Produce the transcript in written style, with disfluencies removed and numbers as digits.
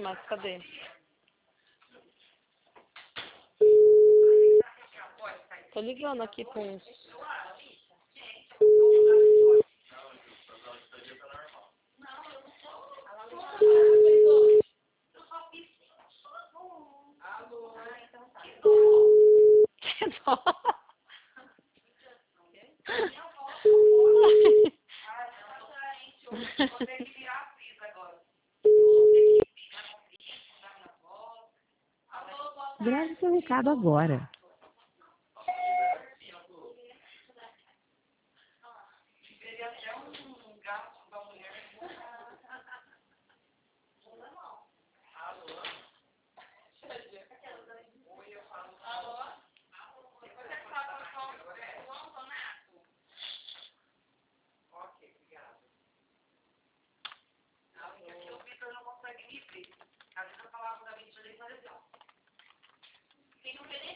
mas cadê? Tô ligando aqui com uns... Que dó. Grave seu recado agora. Às vezes eu falava da mente de mas assim, ó. Quem não